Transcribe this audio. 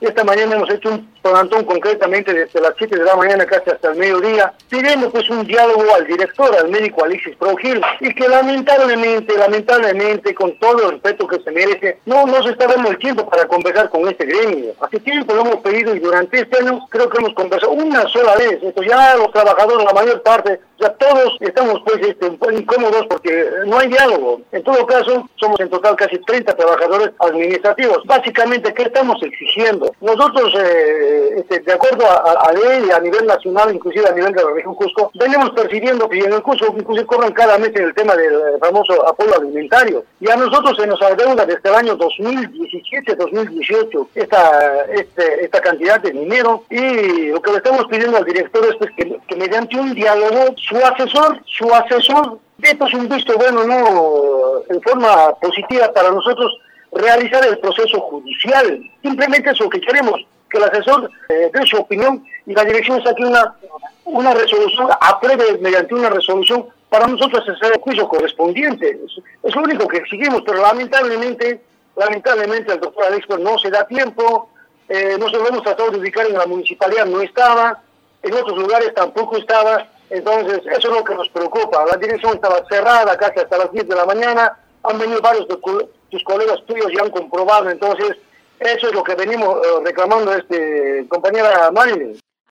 Esta mañana hemos hecho un plantón concretamente desde las 7 de la mañana casi hasta el mediodía, pidiendo pues un diálogo al director, al médico Alexis Progil, y que lamentablemente, con todo el respeto que se merece, no se está dando el tiempo para conversar con este gremio. Hace tiempo lo hemos pedido y durante este año creo que hemos conversado una sola vez. Esto ya los trabajadores, la mayor parte, ya todos estamos pues un poco incómodos porque no hay diálogo. En todo caso, somos en total casi 30 trabajadores administrativos. Básicamente, ¿qué estamos exigiendo? Nosotros, de acuerdo a ley, a nivel nacional, inclusive a nivel de la región Cusco, venimos percibiendo que en el Cusco inclusive cobran cada mes el tema del famoso apoyo alimentario. Y a nosotros se nos adeuda desde el año 2017-2018 esta cantidad de dinero, y lo que le estamos pidiendo al director es pues, que mediante un diálogo su asesor, esto es un visto bueno, no en forma positiva para nosotros, realizar el proceso judicial. Simplemente es lo que queremos, que el asesor dé su opinión y la dirección saque una resolución, apruebe mediante una resolución para nosotros hacer el juicio correspondiente. Es lo único que exigimos, pero lamentablemente el doctor Alexis no se da tiempo. Nosotros hemos tratado de ubicar en la municipalidad, no estaba, en otros lugares tampoco estaba. Entonces eso es lo que nos preocupa. La dirección estaba cerrada casi hasta las 10 de la mañana, han venido varios de tus colegas tuyos y han comprobado. Entonces eso es lo que venimos reclamando, compañera Marilyn.